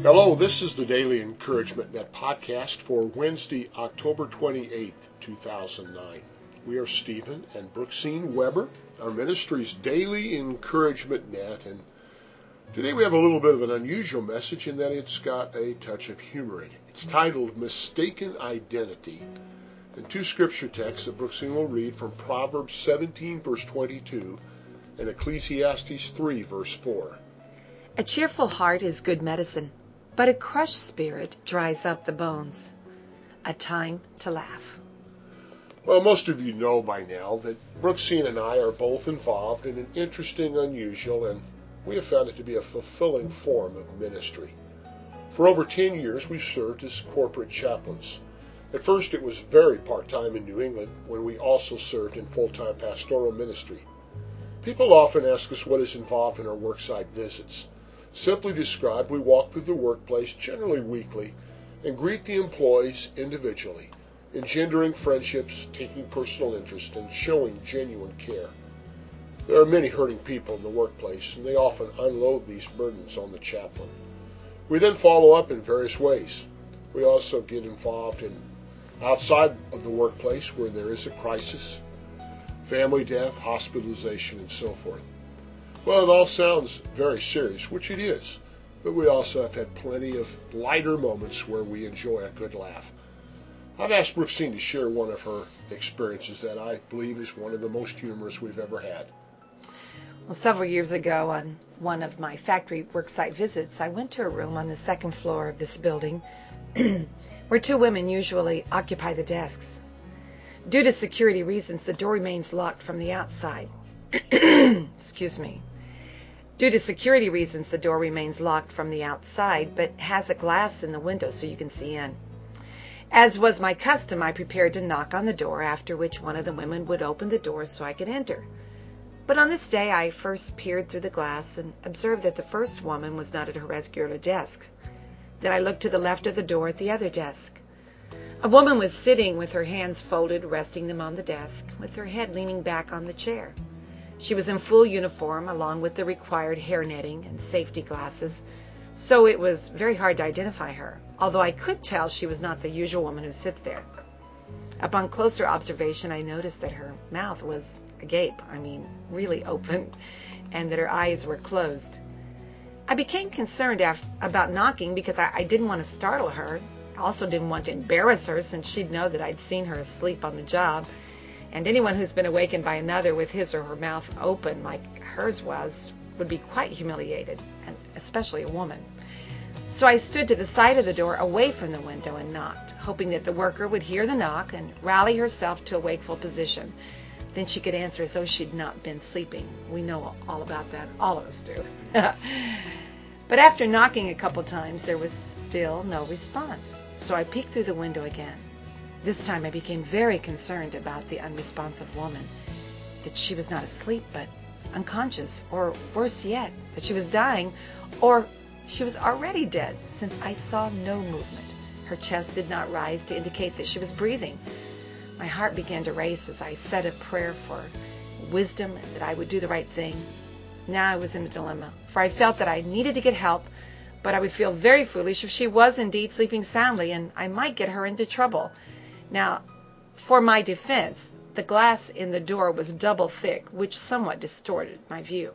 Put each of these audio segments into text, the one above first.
Hello, this is the Daily Encouragement Net podcast for Wednesday, October 28th, 2009. We are Stephen and Brooksine Weber, our ministry's Daily Encouragement Net, and today we have a little bit of an unusual message in that it's got a touch of humor in it. It's titled Mistaken Identity, and two scripture texts that Brooksine will read from Proverbs 17, verse 22, and Ecclesiastes 3, verse 4. A cheerful heart is good medicine, but a crushed spirit dries up the bones. A time to laugh. Well, most of you know by now that Brooksine and I are both involved in an interesting, unusual, and we have found it to be a fulfilling form of ministry. For over 10 years, we've served as corporate chaplains. At first, it was very part-time in New England, when we also served in full-time pastoral ministry. People often ask us what is involved in our worksite visits. Simply described, we walk through the workplace, generally weekly, and greet the employees individually, engendering friendships, taking personal interest, and showing genuine care. There are many hurting people in the workplace, and they often unload these burdens on the chaplain. We then follow up in various ways. We also get involved in outside of the workplace where there is a crisis, family death, hospitalization, and so forth. Well, it all sounds very serious, which it is, but we also have had plenty of lighter moments where we enjoy a good laugh. I've asked Brooksine to share one of her experiences that I believe is one of the most humorous we've ever had. Well, several years ago, on one of my factory worksite visits, I went to a room on the second floor of this building where two women usually occupy the desks. Due to security reasons, the door remains locked from the outside. Excuse me. Due to security reasons, the door remains locked from the outside, but has a glass in the window so you can see in. As was my custom, I prepared to knock on the door, after which one of the women would open the door so I could enter. But on this day, I first peered through the glass and observed that the first woman was not at her regular desk. Then I looked to the left of the door at the other desk. A woman was sitting with her hands folded, resting them on the desk, with her head leaning back on the chair. She was in full uniform, along with the required hairnetting and safety glasses, so it was very hard to identify her, although I could tell she was not the usual woman who sits there. Upon closer observation, I noticed that her mouth was agape, really open, and that her eyes were closed. I became concerned about knocking because I didn't want to startle her. I also didn't want to embarrass her, since she'd know that I'd seen her asleep on the job. And anyone who's been awakened by another with his or her mouth open, like hers was, would be quite humiliated, and especially a woman. So I stood to the side of the door, away from the window, and knocked, hoping that the worker would hear the knock and rally herself to a wakeful position. Then she could answer as though she'd not been sleeping. We know all about that. All of us do. But after knocking a couple times, there was still no response. So I peeked through the window again. This time I became very concerned about the unresponsive woman, that she was not asleep but unconscious, or worse yet, that she was dying, or she was already dead, since I saw no movement. Her chest did not rise to indicate that she was breathing. My heart began to race as I said a prayer for wisdom and that I would do the right thing. Now I was in a dilemma, for I felt that I needed to get help, but I would feel very foolish if she was indeed sleeping soundly, and I might get her into trouble. Now, for my defense, the glass in the door was double thick, which somewhat distorted my view.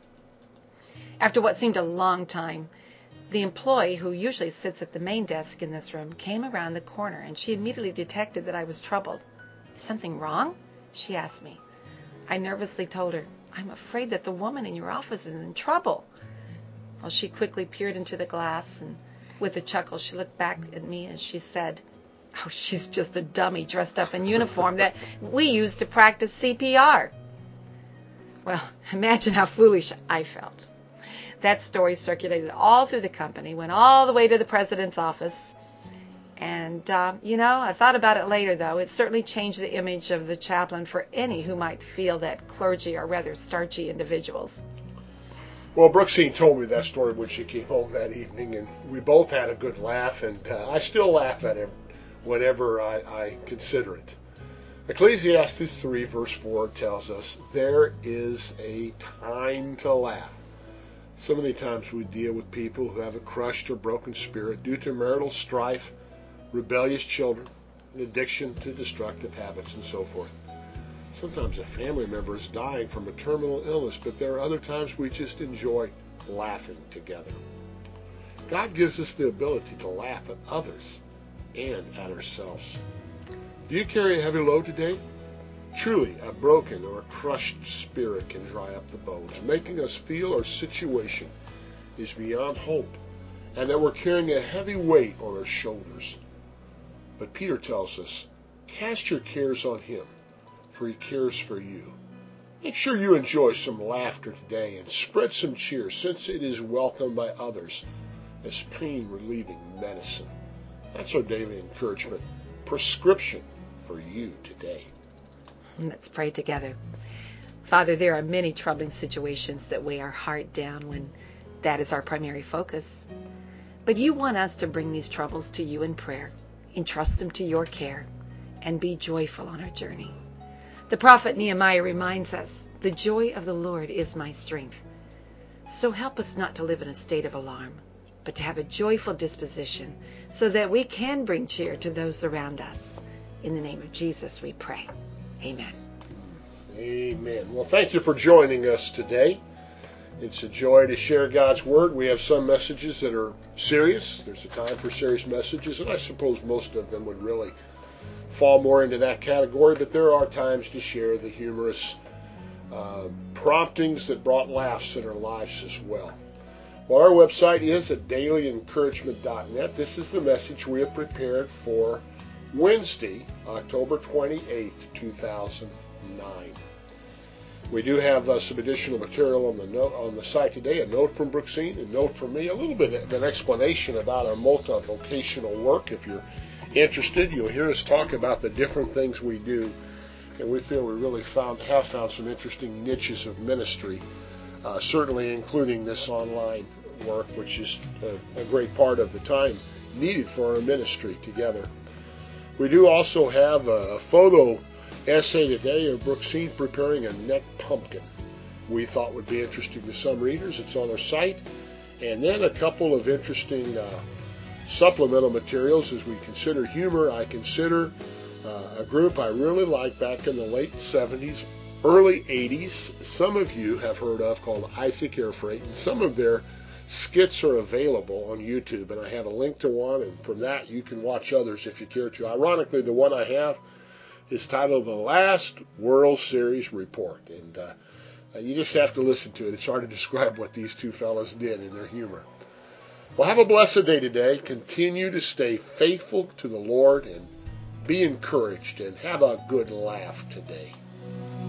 After what seemed a long time, the employee who usually sits at the main desk in this room came around the corner, and she immediately detected that I was troubled. "Is something wrong?" she asked me. I nervously told her, "I'm afraid that the woman in your office is in trouble." Well, she quickly peered into the glass, and with a chuckle she looked back at me as she said, "Oh, she's just a dummy dressed up in uniform that we use to practice CPR." Well, imagine how foolish I felt. That story circulated all through the company, went all the way to the president's office. And, I thought about it later, though. It certainly changed the image of the chaplain for any who might feel that clergy are rather starchy individuals. Well, Brooksine told me that story when she came home that evening, and we both had a good laugh, and I still laugh at it whenever I consider it. Ecclesiastes 3 verse 4 tells us there is a time to laugh. So many times we deal with people who have a crushed or broken spirit due to marital strife, rebellious children, an addiction to destructive habits, and so forth. Sometimes a family member is dying from a terminal illness, but there are other times we just enjoy laughing together. God gives us the ability to laugh at others and at ourselves. Do you carry a heavy load today? Truly, a broken or a crushed spirit can dry up the bones, making us feel our situation is beyond hope and that we're carrying a heavy weight on our shoulders. But Peter tells us, cast your cares on him, for he cares for you. Make sure you enjoy some laughter today and spread some cheer, since it is welcomed by others as pain-relieving medicine. That's our daily encouragement prescription for you today. Let's pray together. Father, there are many troubling situations that weigh our heart down when that is our primary focus. But you want us to bring these troubles to you in prayer, entrust them to your care, and be joyful on our journey. The prophet Nehemiah reminds us, the joy of the Lord is my strength. So help us not to live in a state of alarm, but to have a joyful disposition so that we can bring cheer to those around us. In the name of Jesus we pray. Amen. Amen. Well, thank you for joining us today. It's a joy to share God's Word. We have some messages that are serious. There's a time for serious messages, and I suppose most of them would really fall more into that category, but there are times to share the humorous promptings that brought laughs in our lives as well. Well, our website is at dailyencouragement.net. This is the message we have prepared for Wednesday, October 28th, 2009. We do have some additional material on the site today, a note from Brooksine, a note from me, a little bit of an explanation about our multi-vocational work. If you're interested, you'll hear us talk about the different things we do, and we feel we really have found some interesting niches of ministry, certainly including this online work, which is a great part of the time needed for our ministry together. We do also have a photo essay today of Brooksine preparing a neck pumpkin. We thought would be interesting to some readers. It's on our site. And then a couple of interesting supplemental materials as we consider humor. I consider a group I really liked back in the late 70s, early 80s. Some of you have heard of, called Isaac Air Freight, and some of their skits are available on YouTube, and I have a link to one, and from that you can watch others if you care to. Ironically, the one I have is titled The Last World Series Report, and you just have to listen to it. It's hard to describe what these two fellas did in their humor. Well, have a blessed day today. Continue to stay faithful to the Lord and be encouraged, and have a good laugh today.